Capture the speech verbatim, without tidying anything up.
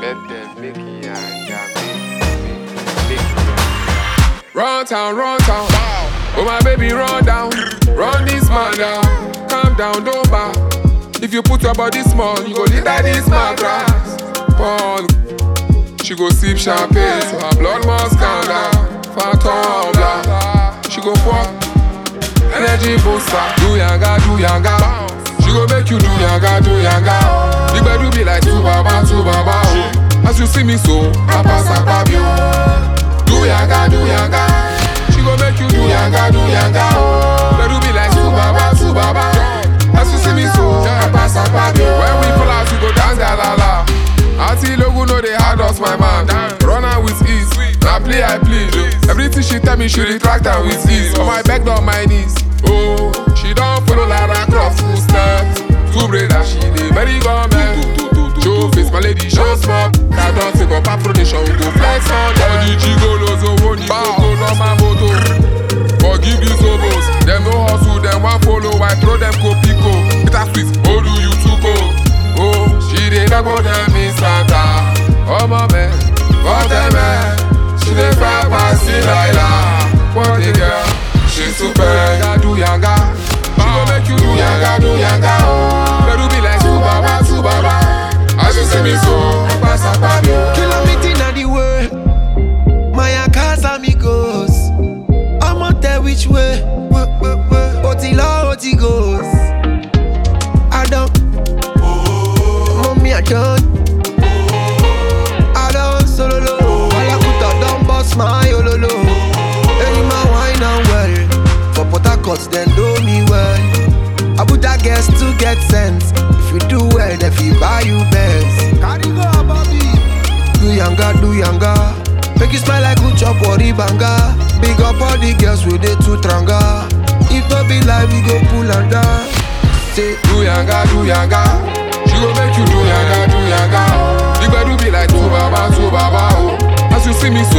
Let them make it yanga, make, make, make it. Run town, run town. Oh my baby, run down. Run this man down. Calm down, don't bow. If you put your body small, you go litter this mattress. Paul, she go sip champagne, so her blood must calm down. Fat tumbler, she go fuck. Energy booster, do yanga, do yanga. She go make you do yanga, do yanga. Big bed do be like two baba, two baba. Oh. As you see me so, I pass a babio. Do yanga, do yanga. She go make you do yanga, do yanga. Bed do be like two baba, two baba. As you see me so, I pass a babio. When we pull out, we go dance la la la. Auntie Logo know they hard us, my man. Run out with ease, now play I please. Everything she tell me, she retract her with ease. On my back, down my knees. Oh, she don't follow Lara Croft footsteps. Two brother, she dey very government. Show face, my lady, show small. I don't take up a production, we go flex on them. All the gigolos, oh, oh, the coco, on my moto. Forgive these hobos, them no hustle, them one follow. I throw them copico, it a sweet, oh do you to go. Oh, she dey back on them in Santa. Oh my man, what a man. She dey fly past the Lila. What a girl, she's super. Yanga do yanga, she go make you do yanga, do yanga. Oh, they do be like two baba, two baba. As you see me so, I pass a babio. Kilometer na the way, my casa amigos. I'm out there which way, Otila Oti goes. I don't, mommy I don't, I don't solo low. Alakuta don't bust my ololo. Any man wine and well, for Port Harcourt then do me well. Abuja guess to get sense. If you do well, if you buy you best. Carry go, Bobby. Do yanga, do yanga. Make you smile like Uchop or Ibanga. Big up all the girls with the two tranga. If no be like we go pull and down. Say do yanga, do yanga. She go make you do yanga, do yanga. The bed do be like two baba, two baba. Oh, as you see me so.